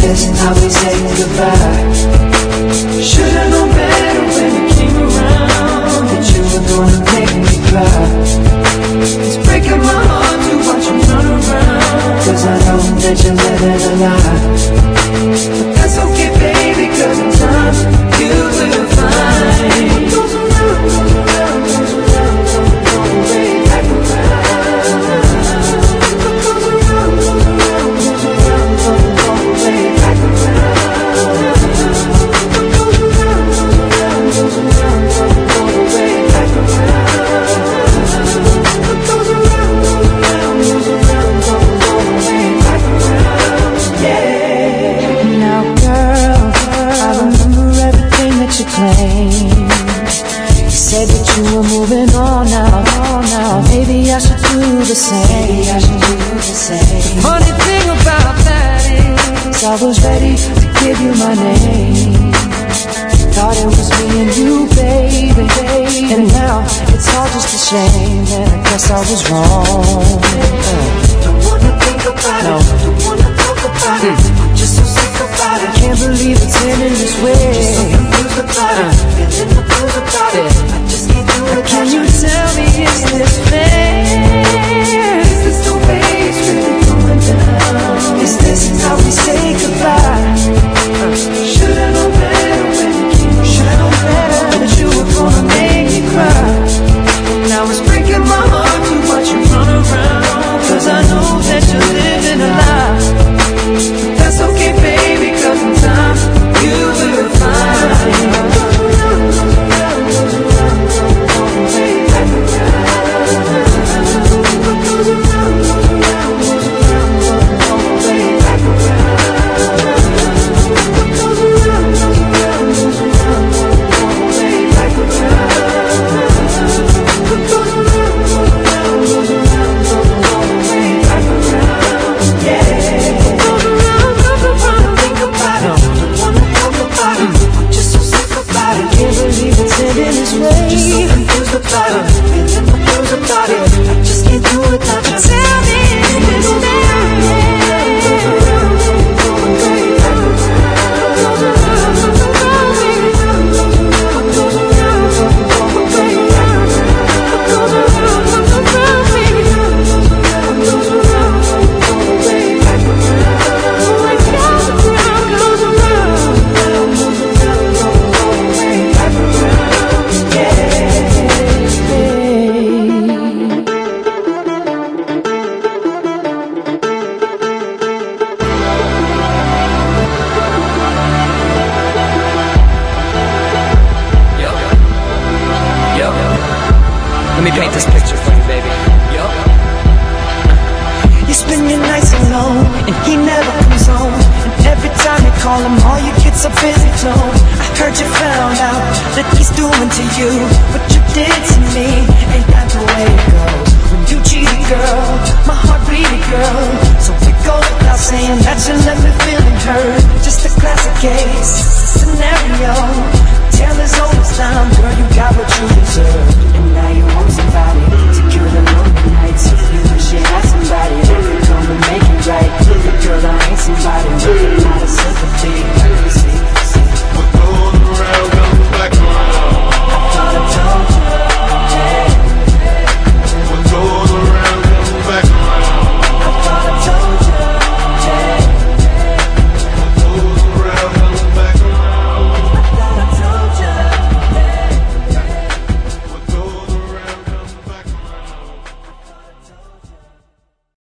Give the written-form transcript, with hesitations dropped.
this how we say goodbye? Should've known better when you came around, that you were gonna make me cry. It's breaking my heart to watch you run around, cause I know that you're living a lie. But that's okay, baby, cause in time you will find what goes around, goes around, goes around, don't go way back around. What goes around, goes around, goes around, don't go way back around. What goes around, goes around, goes around, don't go way back around. What goes around, goes around, goes around, don't go way back around. Yeah. Now girl, I remember everything that you claimed. You said that you were moving on now. Maybe I should do the same. Funny thing about that is I was ready to give you my name. Thought it was me and you, baby. And now it's all just a shame, and I guess I was wrong. Don't wanna think about it, don't wanna talk about it. I'm just so sick about it. Can't believe it's ending this way. Just so confused about it, feeling the blues about it. I just can't do it. Can you tell me, is this fair? Is this the way it's really going down? Is this how we say goodbye? Should've known better when you came around. Should've known better that you were gonna make me cry. Now it's breaking my heart to watch you run around, cause I know that you're living a lie. That's okay, baby, cause in time you will find. Saying that you let me